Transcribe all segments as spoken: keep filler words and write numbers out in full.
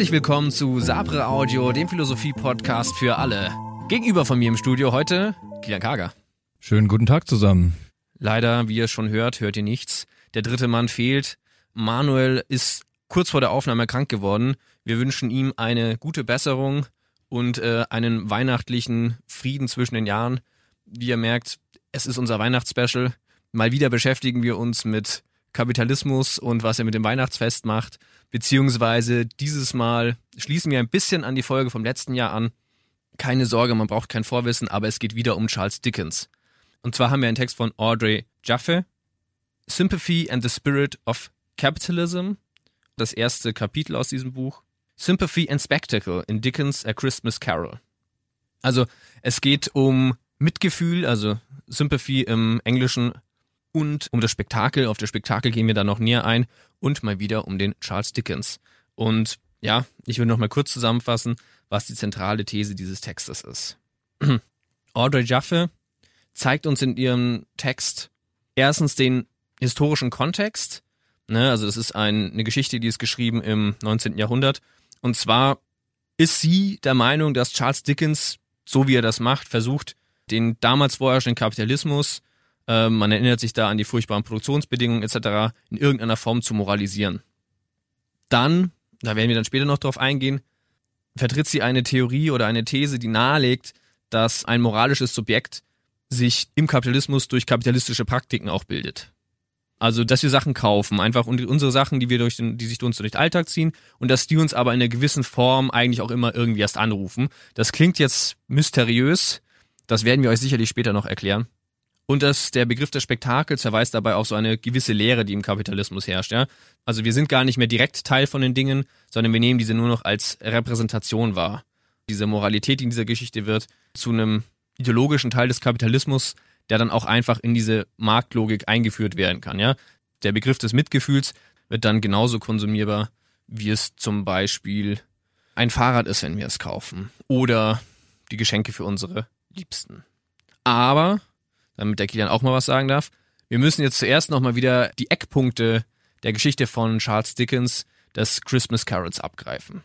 Herzlich willkommen zu Sabre Audio, dem Philosophie-Podcast für alle. Gegenüber von mir im Studio heute Kilian Karger. Schönen guten Tag zusammen. Leider, wie ihr schon hört, hört ihr nichts. Der dritte Mann fehlt. Manuel ist kurz vor der Aufnahme krank geworden. Wir wünschen ihm eine gute Besserung und äh, einen weihnachtlichen Frieden zwischen den Jahren. Wie ihr merkt, es ist unser Weihnachtsspecial. Mal wieder beschäftigen wir uns mit Kapitalismus und was er mit dem Weihnachtsfest macht. Beziehungsweise dieses Mal schließen wir ein bisschen an die Folge vom letzten Jahr an. Keine Sorge, man braucht kein Vorwissen, aber es geht wieder um Charles Dickens. Und zwar haben wir einen Text von Audrey Jaffe, Sympathy and the Spirit of Capitalism, das erste Kapitel aus diesem Buch. Sympathy and Spectacle in Dickens' A Christmas Carol. Also es geht um Mitgefühl, also Sympathy im Englischen, und um das Spektakel. Auf das Spektakel gehen wir dann noch näher ein und mal wieder um den Charles Dickens. Und ja, ich will noch mal kurz zusammenfassen, was die zentrale These dieses Textes ist. Audrey Jaffe zeigt uns in ihrem Text erstens den historischen Kontext. Ne, also das ist ein, eine Geschichte, die ist geschrieben im neunzehnten Jahrhundert. Und zwar ist sie der Meinung, dass Charles Dickens, so wie er das macht, versucht, den damals vorherrschenden Kapitalismus, äh, man erinnert sich da an die furchtbaren Produktionsbedingungen et cetera, in irgendeiner Form zu moralisieren. Dann, da werden wir dann später noch drauf eingehen, vertritt sie eine Theorie oder eine These, die nahelegt, dass ein moralisches Subjekt sich im Kapitalismus durch kapitalistische Praktiken auch bildet. Also, dass wir Sachen kaufen, einfach unsere Sachen, die wir durch den, die sich durch uns durch den Alltag ziehen, und dass die uns aber in einer gewissen Form eigentlich auch immer irgendwie erst anrufen. Das klingt jetzt mysteriös, das werden wir euch sicherlich später noch erklären. Und dass der Begriff des Spektakels verweist dabei auf so eine gewisse Lehre, die im Kapitalismus herrscht. Ja? Also wir sind gar nicht mehr direkt Teil von den Dingen, sondern wir nehmen diese nur noch als Repräsentation wahr. Diese Moralität, die in dieser Geschichte wird, zu einem ideologischen Teil des Kapitalismus, der dann auch einfach in diese Marktlogik eingeführt werden kann. Ja? Der Begriff des Mitgefühls wird dann genauso konsumierbar, wie es zum Beispiel ein Fahrrad ist, wenn wir es kaufen. Oder die Geschenke für unsere Liebsten. Aber, damit der Kilian auch mal was sagen darf, wir müssen jetzt zuerst nochmal wieder die Eckpunkte der Geschichte von Charles Dickens, des Christmas Carols, abgreifen.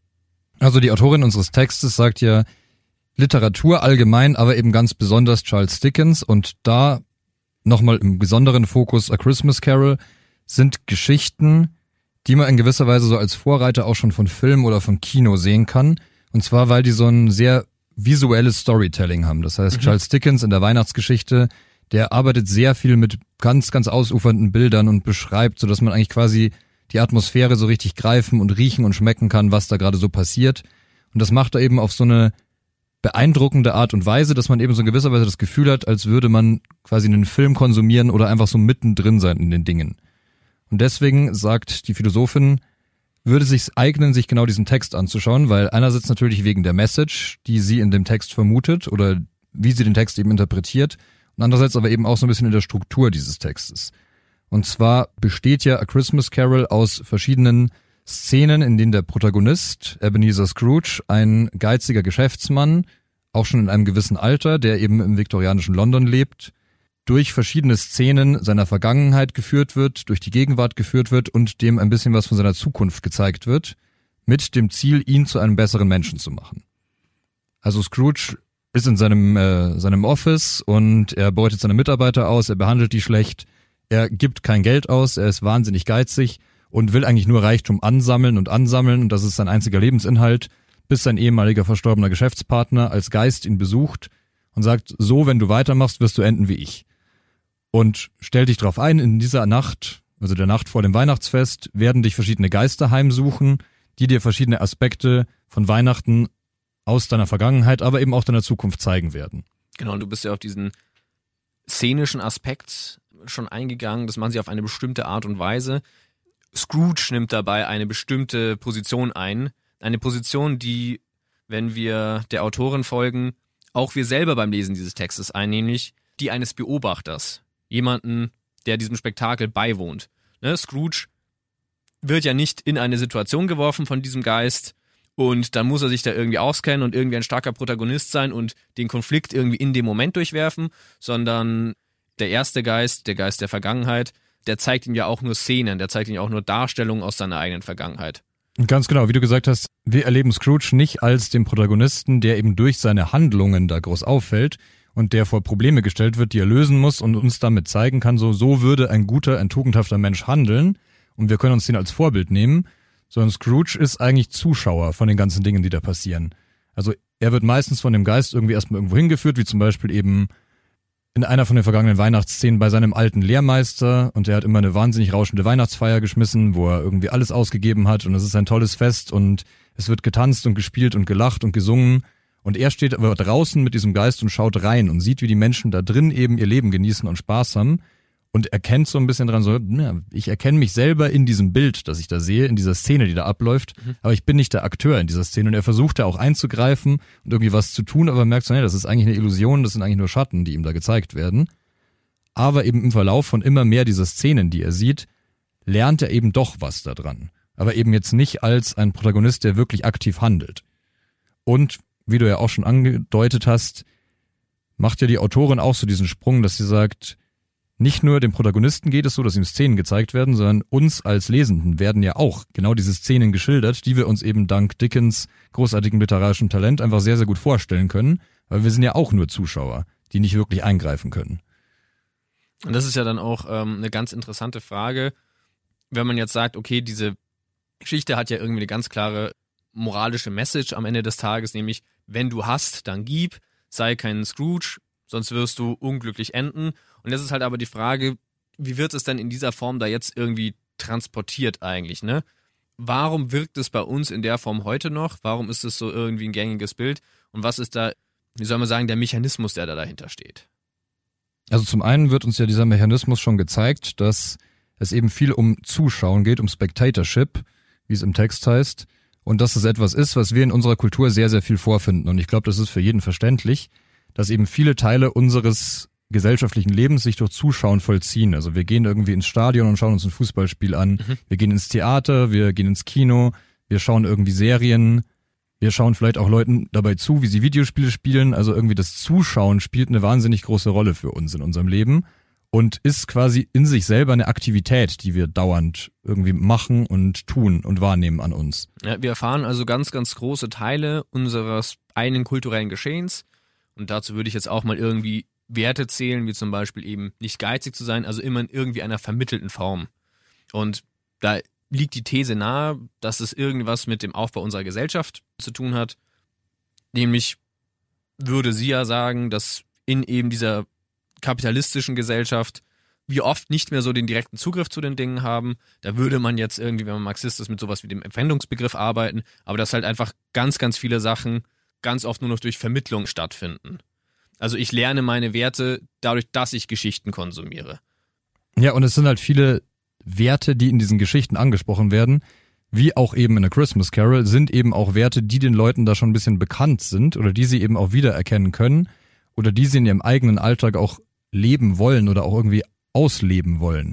Also die Autorin unseres Textes sagt ja, Literatur allgemein, aber eben ganz besonders Charles Dickens, und da nochmal im besonderen Fokus A Christmas Carol sind Geschichten, die man in gewisser Weise so als Vorreiter auch schon von Film oder von Kino sehen kann, und zwar weil die so ein sehr visuelles Storytelling haben. Das heißt, mhm. Charles Dickens in der Weihnachtsgeschichte, der arbeitet sehr viel mit ganz, ganz ausufernden Bildern und beschreibt, so dass man eigentlich quasi die Atmosphäre so richtig greifen und riechen und schmecken kann, was da gerade so passiert. Und das macht er eben auf so eine beeindruckende Art und Weise, dass man eben so in gewisser Weise das Gefühl hat, als würde man quasi einen Film konsumieren oder einfach so mittendrin sein in den Dingen. Und deswegen sagt die Philosophin, würde es sich eignen, sich genau diesen Text anzuschauen, weil einerseits natürlich wegen der Message, die sie in dem Text vermutet oder wie sie den Text eben interpretiert, und andererseits aber eben auch so ein bisschen in der Struktur dieses Textes. Und zwar besteht ja A Christmas Carol aus verschiedenen Szenen, in denen der Protagonist, Ebenezer Scrooge, ein geiziger Geschäftsmann, auch schon in einem gewissen Alter, der eben im viktorianischen London lebt, durch verschiedene Szenen seiner Vergangenheit geführt wird, durch die Gegenwart geführt wird und dem ein bisschen was von seiner Zukunft gezeigt wird, mit dem Ziel, ihn zu einem besseren Menschen zu machen. Also Scrooge ist in seinem, äh, seinem Office und er beutet seine Mitarbeiter aus, er behandelt die schlecht, er gibt kein Geld aus, er ist wahnsinnig geizig und will eigentlich nur Reichtum ansammeln und ansammeln, und das ist sein einziger Lebensinhalt, bis sein ehemaliger verstorbener Geschäftspartner als Geist ihn besucht und sagt, so, wenn du weitermachst, wirst du enden wie ich. Und stell dich drauf ein, in dieser Nacht, also der Nacht vor dem Weihnachtsfest, werden dich verschiedene Geister heimsuchen, die dir verschiedene Aspekte von Weihnachten aus deiner Vergangenheit, aber eben auch deiner Zukunft zeigen werden. Genau, und du bist ja auf diesen szenischen Aspekt schon eingegangen, das machen sie auf eine bestimmte Art und Weise. Scrooge nimmt dabei eine bestimmte Position ein, eine Position, die, wenn wir der Autorin folgen, auch wir selber beim Lesen dieses Textes einnehmen, nämlich die eines Beobachters. Jemanden, der diesem Spektakel beiwohnt. Ne, Scrooge wird ja nicht in eine Situation geworfen von diesem Geist und dann muss er sich da irgendwie auskennen und irgendwie ein starker Protagonist sein und den Konflikt irgendwie in dem Moment durchwerfen, sondern der erste Geist, der Geist der Vergangenheit, der zeigt ihm ja auch nur Szenen, der zeigt ihm ja auch nur Darstellungen aus seiner eigenen Vergangenheit. Ganz genau, wie du gesagt hast, wir erleben Scrooge nicht als den Protagonisten, der eben durch seine Handlungen da groß auffällt und der vor Probleme gestellt wird, die er lösen muss und uns damit zeigen kann, so, so würde ein guter, ein tugendhafter Mensch handeln und wir können uns den als Vorbild nehmen, sondern Scrooge ist eigentlich Zuschauer von den ganzen Dingen, die da passieren. Also er wird meistens von dem Geist irgendwie erstmal irgendwo hingeführt, wie zum Beispiel eben in einer von den vergangenen Weihnachtsszenen bei seinem alten Lehrmeister und der hat immer eine wahnsinnig rauschende Weihnachtsfeier geschmissen, wo er irgendwie alles ausgegeben hat und es ist ein tolles Fest und es wird getanzt und gespielt und gelacht und gesungen und er steht aber draußen mit diesem Geist und schaut rein und sieht, wie die Menschen da drin eben ihr Leben genießen und Spaß haben und erkennt so ein bisschen dran so, ja, ich erkenne mich selber in diesem Bild, das ich da sehe, in dieser Szene, die da abläuft, mhm. aber ich bin nicht der Akteur in dieser Szene und er versucht da auch einzugreifen und irgendwie was zu tun, aber merkt so, nee, das ist eigentlich eine Illusion, das sind eigentlich nur Schatten, die ihm da gezeigt werden. Aber eben im Verlauf von immer mehr dieser Szenen, die er sieht, lernt er eben doch was da dran. Aber eben jetzt nicht als ein Protagonist, der wirklich aktiv handelt. Und, wie du ja auch schon angedeutet hast, macht ja die Autorin auch so diesen Sprung, dass sie sagt, nicht nur dem Protagonisten geht es so, dass ihm Szenen gezeigt werden, sondern uns als Lesenden werden ja auch genau diese Szenen geschildert, die wir uns eben dank Dickens großartigem literarischem Talent einfach sehr, sehr gut vorstellen können, weil wir sind ja auch nur Zuschauer, die nicht wirklich eingreifen können. Und das ist ja dann auch ähm, eine ganz interessante Frage, wenn man jetzt sagt, okay, diese Geschichte hat ja irgendwie eine ganz klare moralische Message am Ende des Tages, nämlich, wenn du hast, dann gib, sei kein Scrooge, sonst wirst du unglücklich enden. Und das ist halt aber die Frage, wie wird es denn in dieser Form da jetzt irgendwie transportiert eigentlich, ne? Warum wirkt es bei uns in der Form heute noch? Warum ist es so irgendwie ein gängiges Bild? Und was ist da, wie soll man sagen, der Mechanismus, der da dahinter steht? Also zum einen wird uns ja dieser Mechanismus schon gezeigt, dass es eben viel um Zuschauen geht, um Spectatorship, wie es im Text heißt. Und dass es etwas ist, was wir in unserer Kultur sehr, sehr viel vorfinden. Und ich glaube, das ist für jeden verständlich, dass eben viele Teile unseres gesellschaftlichen Lebens sich durch Zuschauen vollziehen. Also wir gehen irgendwie ins Stadion und schauen uns ein Fußballspiel an. Mhm. Wir gehen ins Theater, wir gehen ins Kino, wir schauen irgendwie Serien. Wir schauen vielleicht auch Leuten dabei zu, wie sie Videospiele spielen. Also irgendwie das Zuschauen spielt eine wahnsinnig große Rolle für uns in unserem Leben und ist quasi in sich selber eine Aktivität, die wir dauernd irgendwie machen und tun und wahrnehmen an uns. Ja, wir erfahren also ganz, ganz große Teile unseres eigenen kulturellen Geschehens. Und dazu würde ich jetzt auch mal irgendwie Werte zählen, wie zum Beispiel eben nicht geizig zu sein, also immer in irgendwie einer vermittelten Form. Und da liegt die These nahe, dass es irgendwas mit dem Aufbau unserer Gesellschaft zu tun hat. Nämlich würde sie ja sagen, dass in eben dieser kapitalistischen Gesellschaft wir oft nicht mehr so den direkten Zugriff zu den Dingen haben. Da würde man jetzt irgendwie, wenn man Marxist ist, mit sowas wie dem Empfängungsbegriff arbeiten, aber dass halt einfach ganz, ganz viele Sachen ganz oft nur noch durch Vermittlung stattfinden. Also ich lerne meine Werte dadurch, dass ich Geschichten konsumiere. Ja, und es sind halt viele Werte, die in diesen Geschichten angesprochen werden, wie auch eben in A Christmas Carol, sind eben auch Werte, die den Leuten da schon ein bisschen bekannt sind oder die sie eben auch wiedererkennen können oder die sie in ihrem eigenen Alltag auch leben wollen oder auch irgendwie ausleben wollen.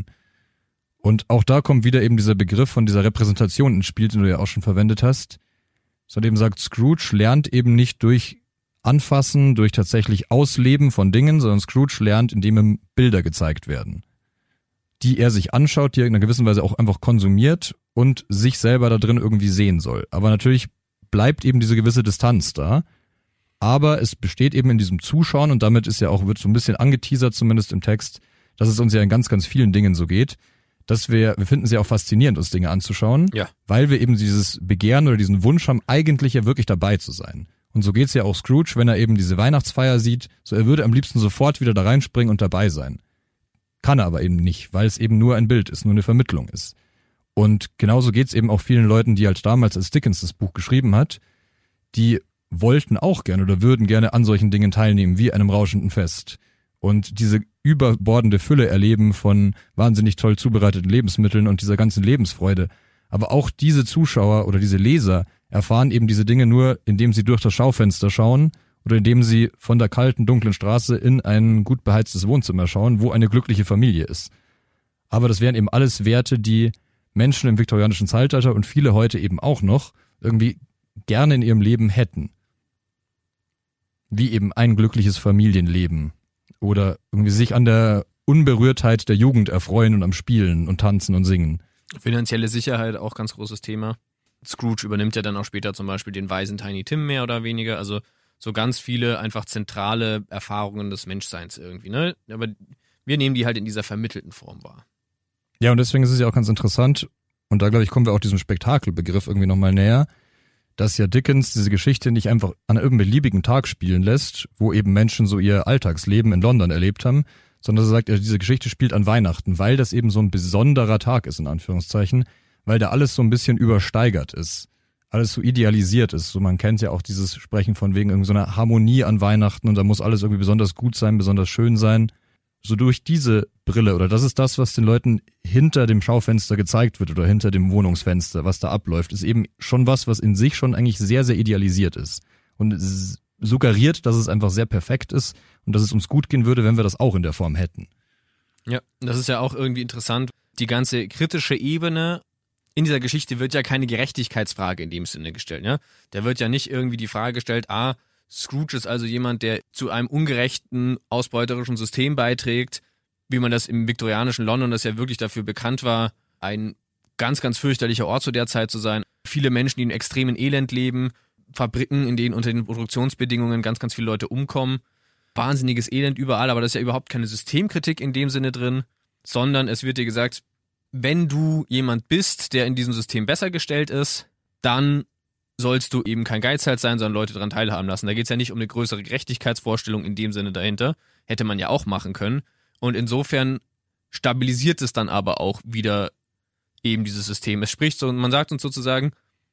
Und auch da kommt wieder eben dieser Begriff von dieser Repräsentation ins Spiel, den du ja auch schon verwendet hast. Seitdem sagt Scrooge, lernt eben nicht durch Anfassen, durch tatsächlich Ausleben von Dingen, sondern Scrooge lernt, indem ihm Bilder gezeigt werden, die er sich anschaut, die er in einer gewissen Weise auch einfach konsumiert und sich selber da drin irgendwie sehen soll. Aber natürlich bleibt eben diese gewisse Distanz da. Aber es besteht eben in diesem Zuschauen und damit ist ja auch, wird so ein bisschen angeteasert, zumindest im Text, dass es uns ja in ganz, ganz vielen Dingen so geht, dass wir, wir finden es ja auch faszinierend, uns Dinge anzuschauen, ja, weil wir eben dieses Begehren oder diesen Wunsch haben, eigentlich ja wirklich dabei zu sein. Und so geht's ja auch Scrooge, wenn er eben diese Weihnachtsfeier sieht, so er würde am liebsten sofort wieder da reinspringen und dabei sein. Kann er aber eben nicht, weil es eben nur ein Bild ist, nur eine Vermittlung ist. Und genauso geht's eben auch vielen Leuten, die halt damals, als Dickens das Buch geschrieben hat, die wollten auch gerne oder würden gerne an solchen Dingen teilnehmen, wie einem rauschenden Fest. Und diese überbordende Fülle erleben von wahnsinnig toll zubereiteten Lebensmitteln und dieser ganzen Lebensfreude. Aber auch diese Zuschauer oder diese Leser erfahren eben diese Dinge nur, indem sie durch das Schaufenster schauen oder indem sie von der kalten, dunklen Straße in ein gut beheiztes Wohnzimmer schauen, wo eine glückliche Familie ist. Aber das wären eben alles Werte, die Menschen im viktorianischen Zeitalter und viele heute eben auch noch irgendwie gerne in ihrem Leben hätten. Wie eben ein glückliches Familienleben oder irgendwie sich an der Unberührtheit der Jugend erfreuen und am Spielen und Tanzen und Singen. Finanzielle Sicherheit, auch ganz großes Thema. Scrooge übernimmt ja dann auch später zum Beispiel den weisen Tiny Tim mehr oder weniger. Also so ganz viele einfach zentrale Erfahrungen des Menschseins irgendwie, ne? Aber wir nehmen die halt in dieser vermittelten Form wahr. Ja, und deswegen ist es ja auch ganz interessant, und da glaube ich, kommen wir auch diesem Spektakelbegriff irgendwie nochmal näher, dass ja Dickens diese Geschichte nicht einfach an irgendeinem beliebigen Tag spielen lässt, wo eben Menschen so ihr Alltagsleben in London erlebt haben, sondern er sagt, diese Geschichte spielt an Weihnachten, weil das eben so ein besonderer Tag ist, in Anführungszeichen, weil da alles so ein bisschen übersteigert ist, alles so idealisiert ist. So, man kennt ja auch dieses Sprechen von wegen irgendeiner Harmonie an Weihnachten und da muss alles irgendwie besonders gut sein, besonders schön sein. So durch diese Brille, oder das ist das, was den Leuten hinter dem Schaufenster gezeigt wird oder hinter dem Wohnungsfenster, was da abläuft, ist eben schon was, was in sich schon eigentlich sehr, sehr idealisiert ist und es suggeriert, dass es einfach sehr perfekt ist und dass es uns gut gehen würde, wenn wir das auch in der Form hätten. Ja, das ist ja auch irgendwie interessant. Die ganze kritische Ebene in dieser Geschichte wird ja keine Gerechtigkeitsfrage in dem Sinne gestellt. Ja? Da wird ja nicht irgendwie die Frage gestellt, ah, Scrooge ist also jemand, der zu einem ungerechten, ausbeuterischen System beiträgt, wie man das im viktorianischen London, das ja wirklich dafür bekannt war, ein ganz, ganz fürchterlicher Ort zu der Zeit zu sein. Viele Menschen, die in extremen Elend leben, Fabriken, in denen unter den Produktionsbedingungen ganz, ganz viele Leute umkommen. Wahnsinniges Elend überall, aber das ist ja überhaupt keine Systemkritik in dem Sinne drin, sondern es wird dir gesagt, wenn du jemand bist, der in diesem System besser gestellt ist, dann sollst du eben kein Geizhals sein, sondern Leute daran teilhaben lassen. Da geht es ja nicht um eine größere Gerechtigkeitsvorstellung in dem Sinne dahinter. Hätte man ja auch machen können. Und insofern stabilisiert es dann aber auch wieder eben dieses System. Es spricht so, man sagt uns sozusagen,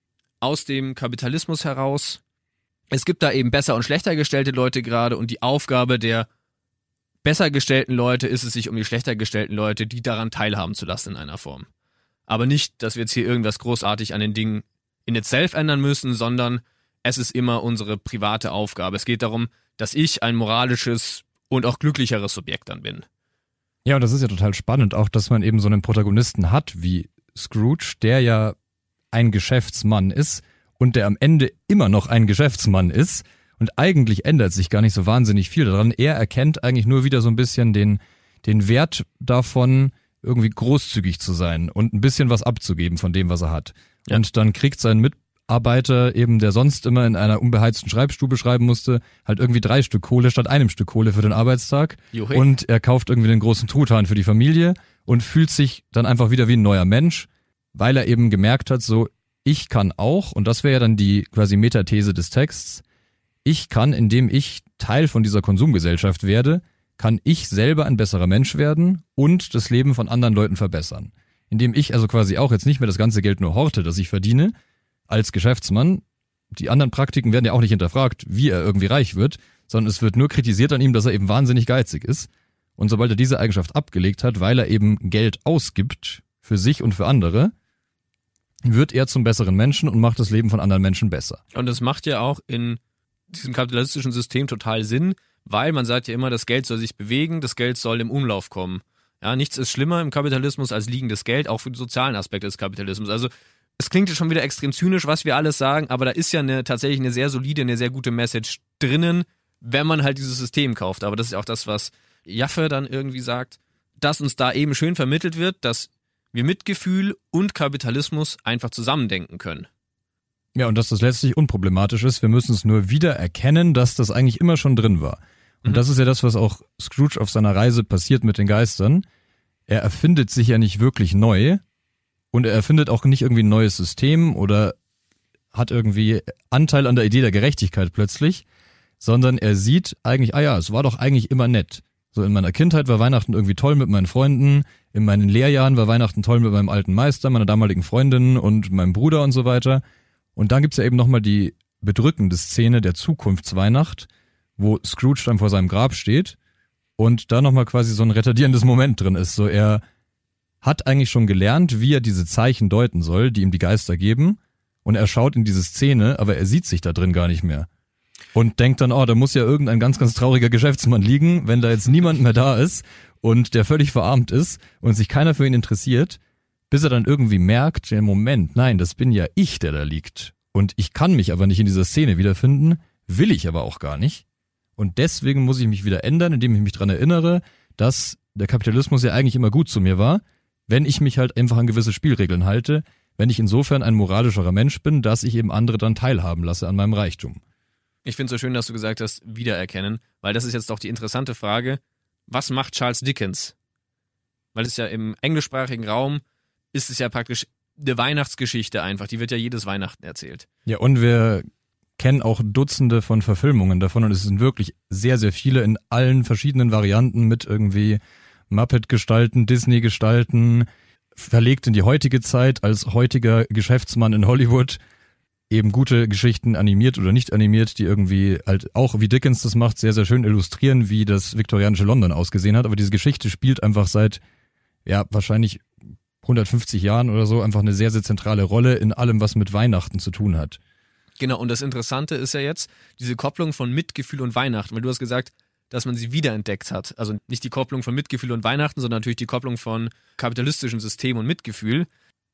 aus dem Kapitalismus heraus, es gibt da eben besser und schlechter gestellte Leute gerade und die Aufgabe der besser gestellten Leute ist es, sich um die schlechter gestellten Leute, die daran teilhaben zu lassen in einer Form. Aber nicht, dass wir jetzt hier irgendwas großartig an den Dingen in itself ändern müssen, sondern es ist immer unsere private Aufgabe. Es geht darum, dass ich ein moralisches und auch glücklicheres Subjekt dann bin. Ja, und das ist ja total spannend, auch dass man eben so einen Protagonisten hat wie Scrooge, der ja ein Geschäftsmann ist und der am Ende immer noch ein Geschäftsmann ist und eigentlich ändert sich gar nicht so wahnsinnig viel daran. Er erkennt eigentlich nur wieder so ein bisschen den, den Wert davon, irgendwie großzügig zu sein und ein bisschen was abzugeben von dem, was er hat. Ja. Und dann kriegt sein Mitarbeiter eben, der sonst immer in einer unbeheizten Schreibstube schreiben musste, halt irgendwie drei Stück Kohle statt einem Stück Kohle für den Arbeitstag. Juhi. Und er kauft irgendwie den großen Truthahn für die Familie und fühlt sich dann einfach wieder wie ein neuer Mensch, weil er eben gemerkt hat, so, ich kann auch, und das wäre ja dann die quasi Metathese des Texts, ich kann, indem ich Teil von dieser Konsumgesellschaft werde, kann ich selber ein besserer Mensch werden und das Leben von anderen Leuten verbessern. Indem ich also quasi auch jetzt nicht mehr das ganze Geld nur horte, das ich verdiene, als Geschäftsmann. Die anderen Praktiken werden ja auch nicht hinterfragt, wie er irgendwie reich wird, sondern es wird nur kritisiert an ihm, dass er eben wahnsinnig geizig ist. Und sobald er diese Eigenschaft abgelegt hat, weil er eben Geld ausgibt für sich und für andere, wird er zum besseren Menschen und macht das Leben von anderen Menschen besser. Und das macht ja auch in diesem kapitalistischen System total Sinn, weil man sagt ja immer, das Geld soll sich bewegen, das Geld soll im Umlauf kommen. Ja, nichts ist schlimmer im Kapitalismus als liegendes Geld, auch für die sozialen Aspekte des Kapitalismus. Also es klingt jetzt schon wieder extrem zynisch, was wir alles sagen, aber da ist ja eine, tatsächlich eine sehr solide, eine sehr gute Message drinnen, wenn man halt dieses System kauft. Aber das ist ja auch das, was Jaffe dann irgendwie sagt, dass uns da eben schön vermittelt wird, dass wir Mitgefühl und Kapitalismus einfach zusammendenken können. Ja, und dass das letztlich unproblematisch ist. Wir müssen es nur wieder erkennen, dass das eigentlich immer schon drin war. Und mhm. das ist ja das, was auch Scrooge auf seiner Reise passiert mit den Geistern. Er erfindet sich ja nicht wirklich neu und er erfindet auch nicht irgendwie ein neues System oder hat irgendwie Anteil an der Idee der Gerechtigkeit plötzlich, sondern er sieht eigentlich, ah ja, es war doch eigentlich immer nett. So in meiner Kindheit war Weihnachten irgendwie toll mit meinen Freunden, in meinen Lehrjahren war Weihnachten toll mit meinem alten Meister, meiner damaligen Freundin und meinem Bruder und so weiter. Und dann gibt's ja eben nochmal die bedrückende Szene der Zukunftsweihnacht, wo Scrooge dann vor seinem Grab steht und da nochmal quasi so ein retardierendes Moment drin ist. So, er hat eigentlich schon gelernt, wie er diese Zeichen deuten soll, die ihm die Geister geben, und er schaut in diese Szene, aber er sieht sich da drin gar nicht mehr. Und denkt dann, oh, da muss ja irgendein ganz, ganz trauriger Geschäftsmann liegen, wenn da jetzt niemand mehr da ist und der völlig verarmt ist und sich keiner für ihn interessiert, bis er dann irgendwie merkt, ja, Moment, nein, das bin ja ich, der da liegt. Und ich kann mich aber nicht in dieser Szene wiederfinden, will ich aber auch gar nicht. Und deswegen muss ich mich wieder ändern, indem ich mich dran erinnere, dass der Kapitalismus ja eigentlich immer gut zu mir war, wenn ich mich halt einfach an gewisse Spielregeln halte, wenn ich insofern ein moralischerer Mensch bin, dass ich eben andere dann teilhaben lasse an meinem Reichtum. Ich finde es so schön, dass du gesagt hast, wiedererkennen, weil das ist jetzt doch die interessante Frage, was macht Charles Dickens? Weil es ja im englischsprachigen Raum ist es ja praktisch eine Weihnachtsgeschichte einfach, die wird ja jedes Weihnachten erzählt. Ja, und wir kennen auch Dutzende von Verfilmungen davon und es sind wirklich sehr, sehr viele in allen verschiedenen Varianten mit irgendwie Muppet-Gestalten, Disney-Gestalten, verlegt in die heutige Zeit als heutiger Geschäftsmann in Hollywood, eben gute Geschichten animiert oder nicht animiert, die irgendwie halt auch, wie Dickens das macht, sehr, sehr schön illustrieren, wie das viktorianische London ausgesehen hat. Aber diese Geschichte spielt einfach seit, ja, wahrscheinlich hundertfünfzig Jahren oder so einfach eine sehr, sehr zentrale Rolle in allem, was mit Weihnachten zu tun hat. Genau, und das Interessante ist ja jetzt diese Kopplung von Mitgefühl und Weihnachten, weil du hast gesagt, dass man sie wiederentdeckt hat. Also nicht die Kopplung von Mitgefühl und Weihnachten, sondern natürlich die Kopplung von kapitalistischem System und Mitgefühl.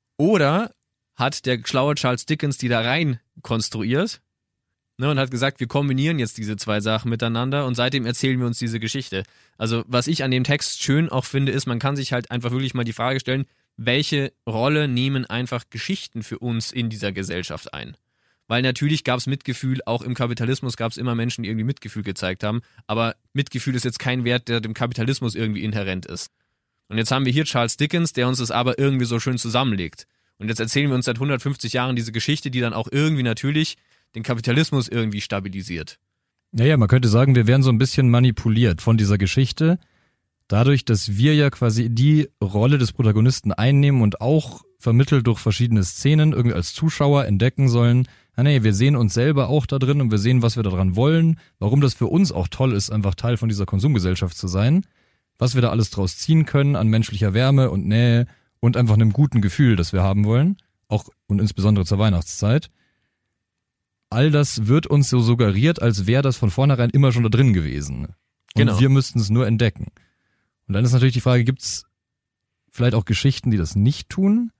Oder hat der schlaue Charles Dickens die da rein konstruiert, ne, und hat gesagt, wir kombinieren jetzt diese zwei Sachen miteinander und seitdem erzählen wir uns diese Geschichte. Also was ich an dem Text schön auch finde, ist, man kann sich halt einfach wirklich mal die Frage stellen, welche Rolle nehmen einfach Geschichten für uns in dieser Gesellschaft ein? Weil natürlich gab es Mitgefühl, auch im Kapitalismus gab es immer Menschen, die irgendwie Mitgefühl gezeigt haben, aber Mitgefühl ist jetzt kein Wert, der dem Kapitalismus irgendwie inhärent ist. Und jetzt haben wir hier Charles Dickens, der uns das aber irgendwie so schön zusammenlegt. Und jetzt erzählen wir uns seit hundertfünfzig Jahren diese Geschichte, die dann auch irgendwie natürlich den Kapitalismus irgendwie stabilisiert. Naja, man könnte sagen, wir werden so ein bisschen manipuliert von dieser Geschichte, dadurch, dass wir ja quasi die Rolle des Protagonisten einnehmen und auch vermittelt durch verschiedene Szenen irgendwie als Zuschauer entdecken sollen, ah nee, wir sehen uns selber auch da drin und wir sehen, was wir daran wollen, warum das für uns auch toll ist, einfach Teil von dieser Konsumgesellschaft zu sein, was wir da alles draus ziehen können an menschlicher Wärme und Nähe und einfach einem guten Gefühl, das wir haben wollen, auch und insbesondere zur Weihnachtszeit. All das wird uns so suggeriert, als wäre das von vornherein immer schon da drin gewesen. Und Genau. wir müssten es nur entdecken. Und dann ist natürlich die Frage, gibt's vielleicht auch Geschichten, die das nicht tun?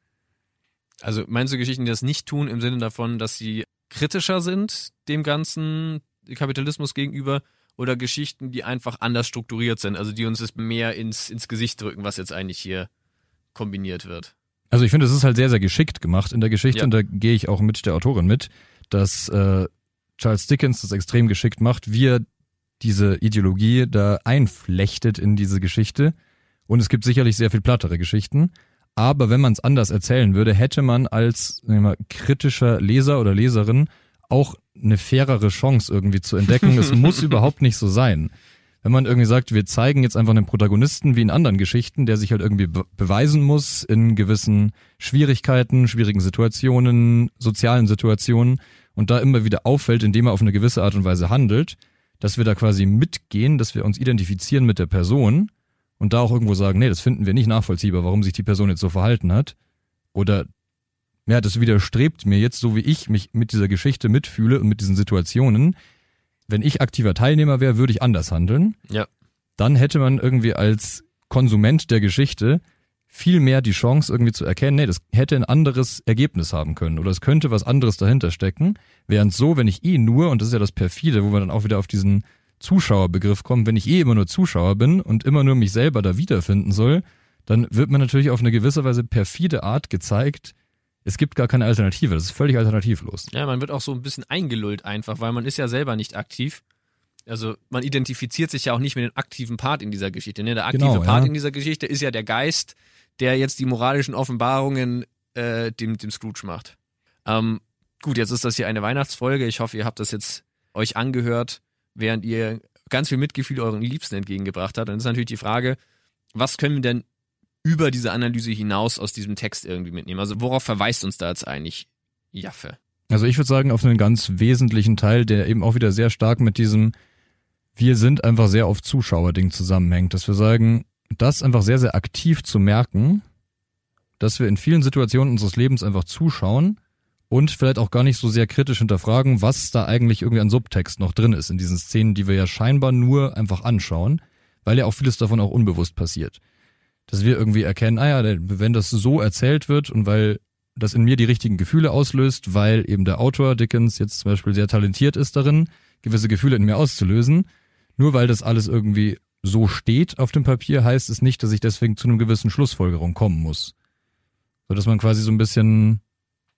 Also meinst du Geschichten, die das nicht tun, im Sinne davon, dass sie kritischer sind dem ganzen Kapitalismus gegenüber, oder Geschichten, die einfach anders strukturiert sind, also die uns das mehr ins, ins Gesicht drücken, was jetzt eigentlich hier kombiniert wird? Also ich finde, es ist halt sehr, sehr geschickt gemacht in der Geschichte, Ja. und da gehe ich auch mit der Autorin mit, dass äh, Charles Dickens das extrem geschickt macht, wie er diese Ideologie da einflechtet in diese Geschichte. Und es gibt sicherlich sehr viel plattere Geschichten. Aber wenn man es anders erzählen würde, hätte man als sagen wir mal, kritischer Leser oder Leserin auch eine fairere Chance irgendwie zu entdecken. Es muss überhaupt nicht so sein. Wenn man irgendwie sagt, wir zeigen jetzt einfach einen Protagonisten wie in anderen Geschichten, der sich halt irgendwie be- beweisen muss in gewissen Schwierigkeiten, schwierigen Situationen, sozialen Situationen und da immer wieder auffällt, indem er auf eine gewisse Art und Weise handelt, dass wir da quasi mitgehen, dass wir uns identifizieren mit der Person und da auch irgendwo sagen, nee, das finden wir nicht nachvollziehbar, warum sich die Person jetzt so verhalten hat. Oder ja, das widerstrebt mir jetzt, so wie ich mich mit dieser Geschichte mitfühle und mit diesen Situationen. Wenn ich aktiver Teilnehmer wäre, würde ich anders handeln. Ja. Dann hätte man irgendwie als Konsument der Geschichte viel mehr die Chance irgendwie zu erkennen, nee, das hätte ein anderes Ergebnis haben können oder es könnte was anderes dahinter stecken. Während so, wenn ich eh nur, und das ist ja das Perfide, wo wir dann auch wieder auf diesen Zuschauerbegriff kommen, wenn ich eh immer nur Zuschauer bin und immer nur mich selber da wiederfinden soll, dann wird mir natürlich auf eine gewisse Weise perfide Art gezeigt, es gibt gar keine Alternative, das ist völlig alternativlos. Ja, man wird auch so ein bisschen eingelullt einfach, weil man ist ja selber nicht aktiv. Also man identifiziert sich ja auch nicht mit dem aktiven Part in dieser Geschichte. Ne? Der aktive Genau, Part ja. in dieser Geschichte ist ja der Geist, der jetzt die moralischen Offenbarungen äh, dem, dem Scrooge macht. Ähm, gut, jetzt ist das hier eine Weihnachtsfolge. Ich hoffe, ihr habt das jetzt euch angehört, während ihr ganz viel Mitgefühl euren Liebsten entgegengebracht habt. Dann ist natürlich die Frage, was können wir denn über diese Analyse hinaus aus diesem Text irgendwie mitnehmen? Also worauf verweist uns da jetzt eigentlich Jaffe? Also ich würde sagen, auf einen ganz wesentlichen Teil, der eben auch wieder sehr stark mit diesem wir sind einfach sehr auf Zuschauerding zusammenhängt, dass wir sagen, das einfach sehr, sehr aktiv zu merken, dass wir in vielen Situationen unseres Lebens einfach zuschauen und vielleicht auch gar nicht so sehr kritisch hinterfragen, was da eigentlich irgendwie an Subtext noch drin ist in diesen Szenen, die wir ja scheinbar nur einfach anschauen, weil ja auch vieles davon auch unbewusst passiert. Dass wir irgendwie erkennen, ah ja, wenn das so erzählt wird und weil das in mir die richtigen Gefühle auslöst, weil eben der Autor Dickens jetzt zum Beispiel sehr talentiert ist darin, gewisse Gefühle in mir auszulösen, nur weil das alles irgendwie so steht auf dem Papier, heißt es nicht, dass ich deswegen zu einem gewissen Schlussfolgerung kommen muss. So dass man quasi so ein bisschen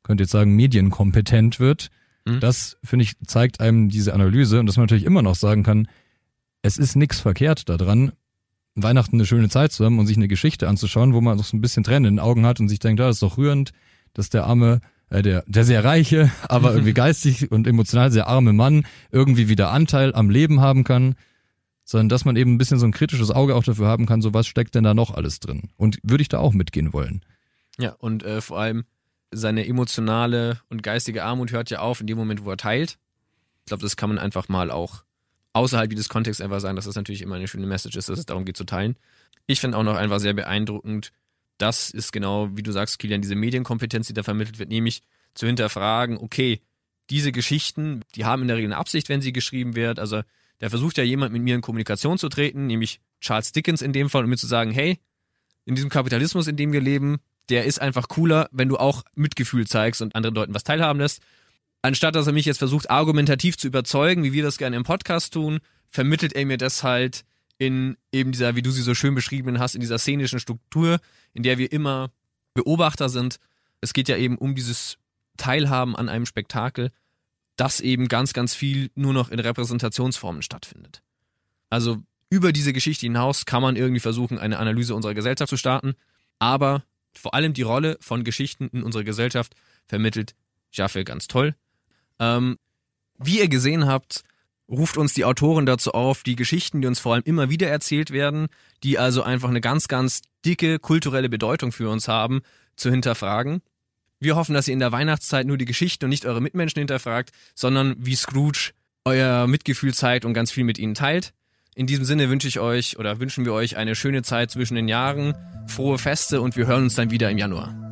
könnt ihr jetzt sagen, medienkompetent wird. Mhm. Das, finde ich, zeigt einem diese Analyse und dass man natürlich immer noch sagen kann, es ist nichts verkehrt daran, Weihnachten eine schöne Zeit zu haben und sich eine Geschichte anzuschauen, wo man noch so ein bisschen Tränen in den Augen hat und sich denkt, ja, das ist doch rührend, dass der arme, äh, der, der sehr reiche, aber irgendwie geistig und emotional sehr arme Mann irgendwie wieder Anteil am Leben haben kann, sondern dass man eben ein bisschen so ein kritisches Auge auch dafür haben kann, so was steckt denn da noch alles drin? Und würde ich da auch mitgehen wollen. Ja, und äh, vor allem seine emotionale und geistige Armut hört ja auf in dem Moment, wo er teilt. Ich glaube, das kann man einfach mal auch außerhalb dieses Kontexts einfach sagen, dass das natürlich immer eine schöne Message ist, dass es darum geht zu teilen. Ich finde auch noch einfach sehr beeindruckend, das ist genau, wie du sagst, Kilian, diese Medienkompetenz, die da vermittelt wird, nämlich zu hinterfragen, okay, diese Geschichten, die haben in der Regel eine Absicht, wenn sie geschrieben wird. Also da versucht ja jemand mit mir in Kommunikation zu treten, nämlich Charles Dickens in dem Fall, um mir zu sagen, hey, in diesem Kapitalismus, in dem wir leben, der ist einfach cooler, wenn du auch Mitgefühl zeigst und anderen Leuten was teilhaben lässt. Anstatt dass er mich jetzt versucht, argumentativ zu überzeugen, wie wir das gerne im Podcast tun, vermittelt er mir das halt in eben dieser, wie du sie so schön beschrieben hast, in dieser szenischen Struktur, in der wir immer Beobachter sind. Es geht ja eben um dieses Teilhaben an einem Spektakel, das eben ganz, ganz viel nur noch in Repräsentationsformen stattfindet. Also über diese Geschichte hinaus kann man irgendwie versuchen, eine Analyse unserer Gesellschaft zu starten, aber vor allem die Rolle von Geschichten in unserer Gesellschaft vermittelt Jaffe ganz toll. Ähm, wie ihr gesehen habt, ruft uns die Autorin dazu auf, die Geschichten, die uns vor allem immer wieder erzählt werden, die also einfach eine ganz, ganz dicke kulturelle Bedeutung für uns haben, zu hinterfragen. Wir hoffen, dass ihr in der Weihnachtszeit nur die Geschichten und nicht eure Mitmenschen hinterfragt, sondern wie Scrooge euer Mitgefühl zeigt und ganz viel mit ihnen teilt. In diesem Sinne wünsche ich euch oder wünschen wir euch eine schöne Zeit zwischen den Jahren, frohe Feste und wir hören uns dann wieder im Januar.